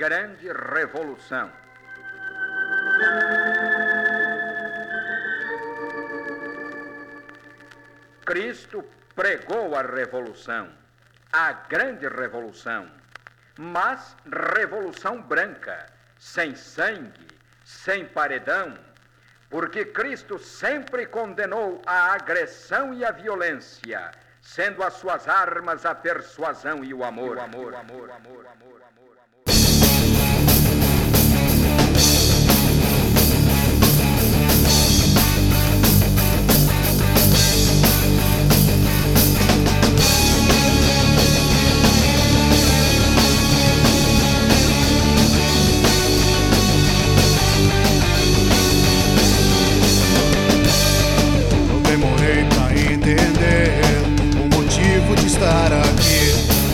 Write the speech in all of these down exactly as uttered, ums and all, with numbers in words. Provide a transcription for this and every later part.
grande revolução. Cristo pregou a revolução, a grande revolução, mas revolução branca, sem sangue, sem paredão, porque Cristo sempre condenou a agressão e a violência, sendo as suas armas a persuasão e o amor. E o amor, amor, amor, amor, amor. Estar aqui.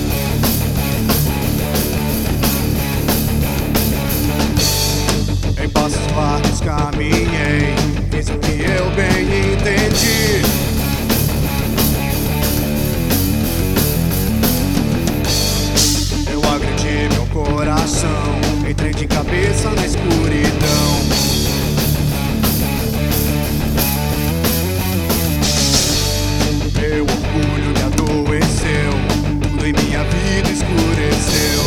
Em passos largos caminhei, fiz o que eu bem entendi. Eu agredi meu coração, entrei de cabeça na escuridão. Meu orgulho me adoeceu, tudo em minha vida escureceu.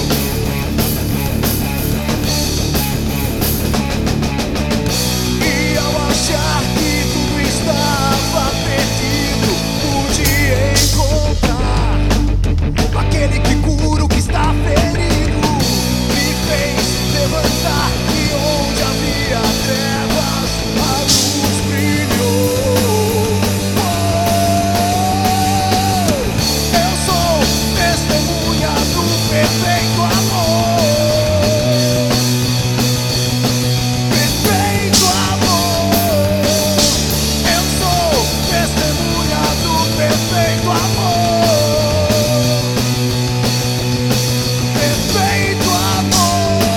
E ao achar que tudo estava perdido, pude encontrar aquele que cura o que está ferido. Me fez levantar de onde havia trevas, a luz brilhou. Testemunha do perfeito amor, perfeito amor. Eu sou testemunha do perfeito amor, perfeito amor.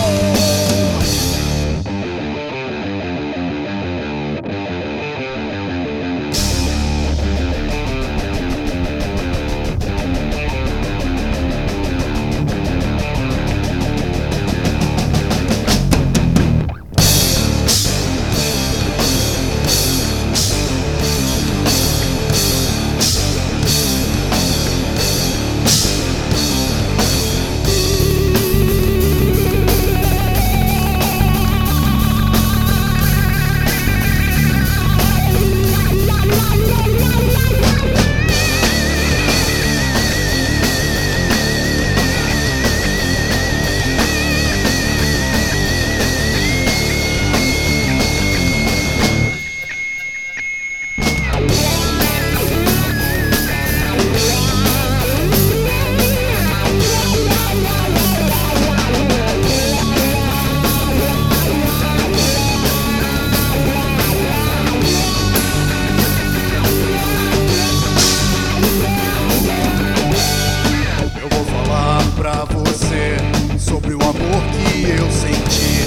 Sobre o amor que eu senti,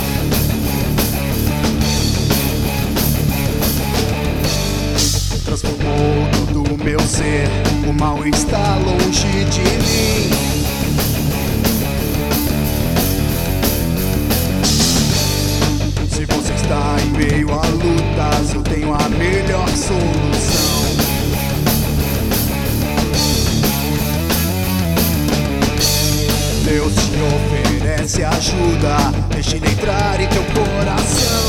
transformou todo o meu ser, o mal está longe de mim. Se você está em meio a lutas, eu tenho a melhor solução. Deus te oferece ajuda, deixe ele entrar em teu coração.